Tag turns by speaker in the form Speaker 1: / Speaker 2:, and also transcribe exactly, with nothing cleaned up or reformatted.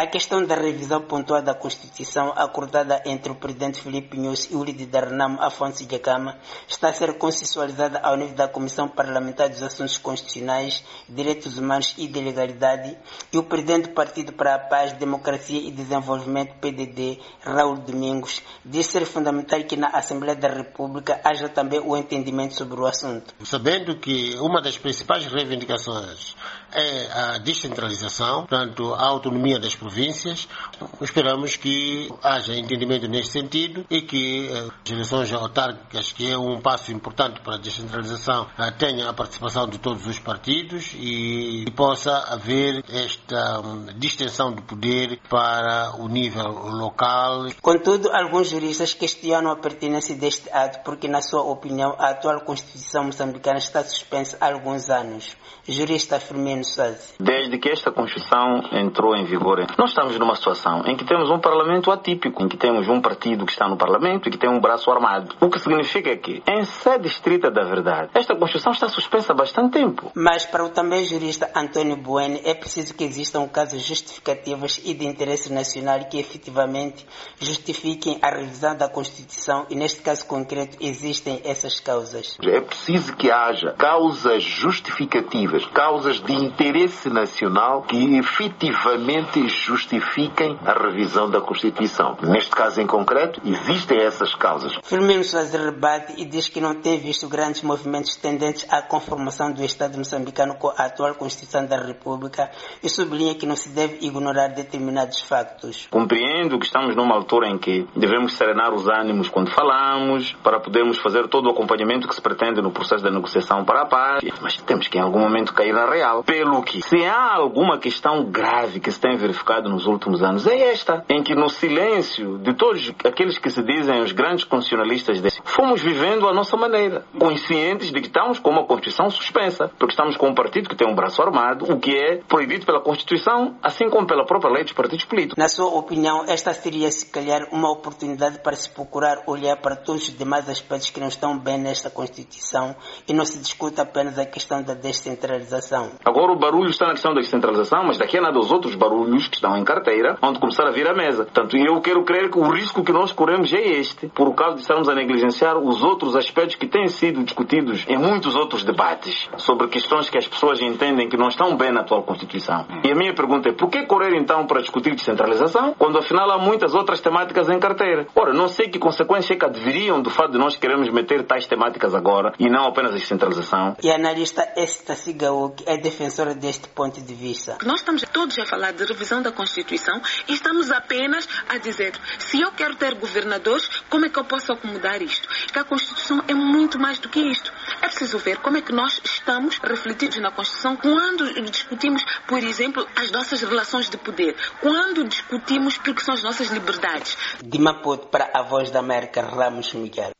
Speaker 1: A questão da revisão pontual da Constituição, acordada entre o presidente Filipe Nyusi e o líder da Renamo, Afonso Dhlakama, está a ser consensualizada ao nível da Comissão Parlamentar dos Assuntos Constitucionais, Direitos Humanos e de Legalidade, e o presidente do Partido para a Paz, Democracia e Desenvolvimento, P D D, Raul Domingos, diz ser fundamental que na Assembleia da República haja também o entendimento sobre o assunto.
Speaker 2: Sabendo que uma das principais reivindicações é a descentralização, portanto, a autonomia das províncias, esperamos que haja entendimento nesse sentido e que as eleições autárquicas, que é um passo importante para a descentralização, tenha a participação de todos os partidos e possa haver esta distensão do poder para o nível local.
Speaker 1: Contudo, alguns juristas questionam a pertinência deste ato porque, na sua opinião, a atual Constituição moçambicana está suspensa há alguns anos. Jurista Firmino Soares.
Speaker 3: Desde que esta Constituição entrou em vigor, nós estamos numa situação em que temos um parlamento atípico, em que temos um partido que está no parlamento e que tem um braço armado. O que significa que, em sede estrita da verdade, esta Constituição está suspensa há bastante tempo.
Speaker 1: Mas para o também jurista António Bueno, é preciso que existam casos justificativos e de interesse nacional que efetivamente justifiquem a revisão da Constituição e, neste caso concreto, existem essas causas.
Speaker 4: É preciso que haja causas justificativas, causas de interesse nacional que efetivamente justifiquem a revisão da Constituição. Neste caso em concreto, existem essas causas.
Speaker 1: Firmino Soares rebate e diz que não tem visto grandes movimentos tendentes à conformação do Estado moçambicano com a atual Constituição da República e sublinha que não se deve ignorar determinados factos.
Speaker 3: Compreendo que estamos numa altura em que devemos serenar os ânimos quando falamos, para podermos fazer todo o acompanhamento que se pretende no processo da negociação para a paz, mas temos que em algum momento cair na real. Pelo que, se há alguma questão grave que se tem verificado nos últimos anos, é esta, em que no silêncio de todos aqueles que se dizem os grandes constitucionalistas desse, fomos vivendo a nossa maneira, conscientes de que estamos com uma Constituição suspensa, porque estamos com um partido que tem um braço armado, o que é proibido pela Constituição, assim como pela própria lei dos partidos políticos.
Speaker 1: Na sua opinião, esta seria, se calhar, uma oportunidade para se procurar olhar para todos os demais aspectos que não estão bem nesta Constituição e não se discute apenas a questão da descentralização.
Speaker 3: Agora o barulho está na questão da descentralização, mas daqui a nada os outros barulhos que estão em carteira vão começar a vir à mesa. Portanto, eu quero crer que o risco que nós corremos é este, por causa de estarmos a negligenciar os outros aspectos que têm sido discutidos em muitos outros debates sobre questões que as pessoas entendem que não estão bem na atual Constituição. E a minha pergunta é, por que correr então para discutir descentralização, quando afinal há muitas outras temáticas em carteira? Ora, não sei que consequências é que adviriam do fato de nós queremos meter tais temáticas agora e não apenas a descentralização.
Speaker 1: E a analista Esther Sigaú, que é defensora deste ponto de vista.
Speaker 5: Nós estamos todos a falar de revisão da Constituição e estamos apenas a dizer, se eu quero ter governadores, como é que eu posso acomodar isto? Que a Constituição é muito mais do que isto. É preciso ver como é que nós estamos refletidos na Constituição quando discutimos, por exemplo, as nossas relações de poder, quando discutimos o que são as nossas liberdades.
Speaker 1: De Maputo para a Voz da América, Ramos Miguel.